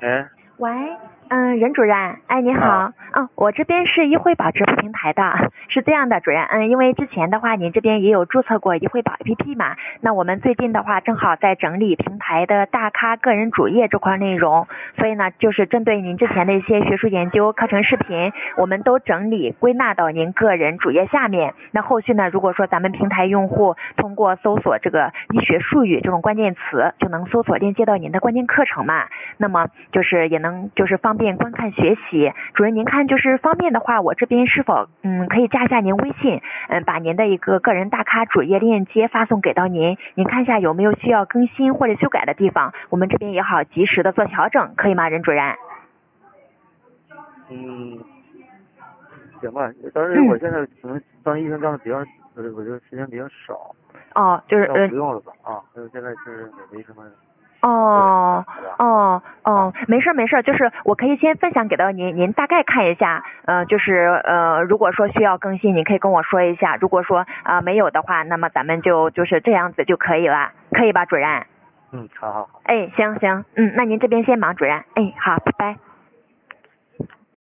哎， 喂，任主任，哎，你好，我这边是一惠宝直播平台的，是这样的，主任，因为之前的话，您这边也有注册过一惠宝 APP 嘛，那我们最近的话，正好在整理平台的大咖个人主页这块内容，所以呢，就是针对您之前的一些学术研究、课程视频，我们都整理归纳到您个人主页下面。那后续呢，如果说咱们平台用户通过搜索这个医学术语这种关键词，就能搜索链接到您的关键课程嘛，那么就是也能就是方便观看学习。主任您看就是方便的话，我这边是否可以加一下您微信，把您的一个个人大咖主页链接发送给到您，您看一下有没有需要更新或者修改的地方，我们这边也好及时的做调整，可以吗，任主任？ 行吧，但是我现在可能当医生当的比较，我就时间比较少。 就是不用了吧现在是也没什么。 没事，就是我可以先分享给到您，您大概看一下，就是如果说需要更新，您可以跟我说一下，如果说没有的话，那么咱们就是这样子就可以了，可以吧，主任？ 好。 哎，行，那您这边先忙，主任，哎，好，拜拜。